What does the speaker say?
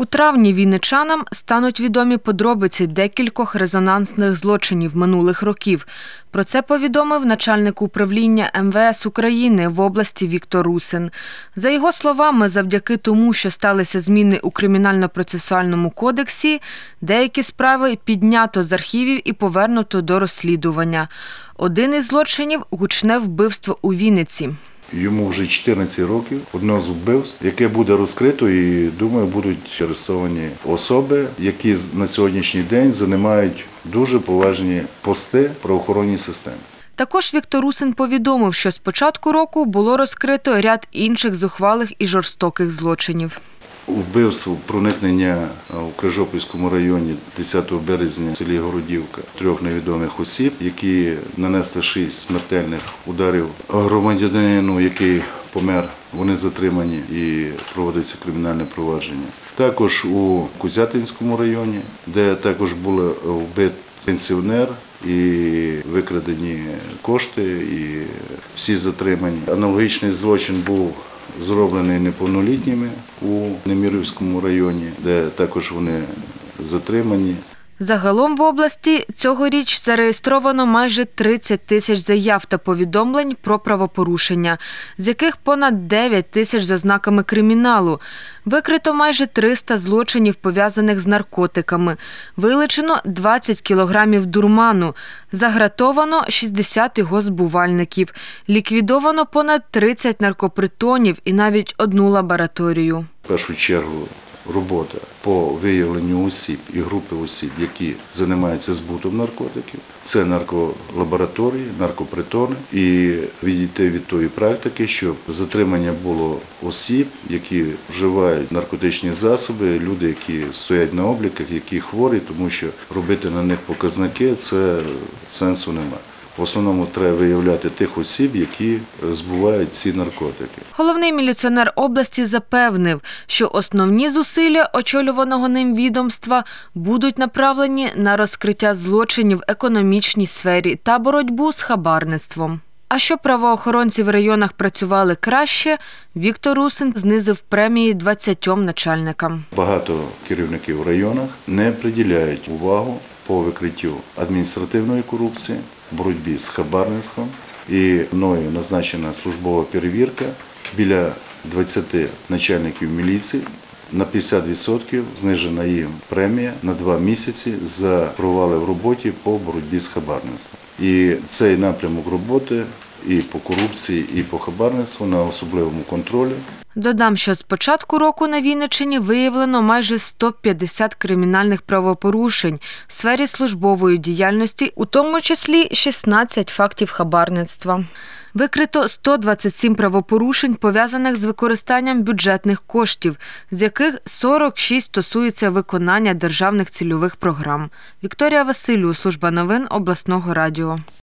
У травні вінничанам стануть відомі подробиці декількох резонансних злочинів минулих років. Про це повідомив начальник управління МВС України в області Віктор Русин. За його словами, завдяки тому, що сталися зміни у Кримінально-процесуальному кодексі, деякі справи піднято з архівів і повернуто до розслідування. Один із злочинів – гучне вбивство у Вінниці. Йому вже 14 років, одне з вбивств, яке буде розкрито і, думаю, будуть арестовані особи, які на сьогоднішній день займають дуже поважні пости в правоохоронній системі. Також Віктор Русин повідомив, що з початку року було розкрито ряд інших зухвалих і жорстоких злочинів. Вбивство, проникнення у Крижопільському районі 10 березня в селі Городівка 3 невідомих осіб, які нанесли 6 смертельних ударів громадянину, який помер. Вони затримані і проводиться кримінальне провадження. Також у Козятинському районі, де також були вбит пенсіонер і викрадені кошти, і всі затримані. Аналогічний злочин був зроблений неповнолітніми у Немирівському районі, де також вони затримані. Загалом в області цьогоріч зареєстровано майже 30 тисяч заяв та повідомлень про правопорушення, з яких понад 9 тисяч з ознаками криміналу. Викрито майже 300 злочинів, пов'язаних з наркотиками. Вилучено 20 кілограмів дурману. Загратовано 60 його збувальників. Ліквідовано понад 30 наркопритонів і навіть одну лабораторію. В першу чергу робота по виявленню осіб і групи осіб, які займаються збутом наркотиків. Це нарколабораторії, наркопритони. І відійти від тої практики, щоб затримання було осіб, які вживають наркотичні засоби, люди, які стоять на обліках, які хворі, тому що робити на них показники – це сенсу немає. В основному треба виявляти тих осіб, які збувають ці наркотики. Головний міліціонер області запевнив, що основні зусилля очолюваного ним відомства будуть направлені на розкриття злочинів в економічній сфері та боротьбу з хабарництвом. А щоб правоохоронці в районах працювали краще, Віктор Русин знизив премії 20 начальникам. Багато керівників в районах не приділяють увагу по викриттю адміністративної корупції, боротьбі з хабарництвом. І мною назначена службова перевірка біля 20 начальників міліції. На 50% знижена їм премія на 2 місяці за провали в роботі по боротьбі з хабарництвом. І цей напрямок роботи і по корупції, і по хабарництву на особливому контролі. Додам, що з початку року на Вінниччині виявлено майже 150 кримінальних правопорушень в сфері службової діяльності, у тому числі 16 фактів хабарництва. Викрито 127 правопорушень, пов'язаних з використанням бюджетних коштів, з яких 46 стосуються виконання державних цільових програм. Вікторія Василю, служба новин обласного радіо.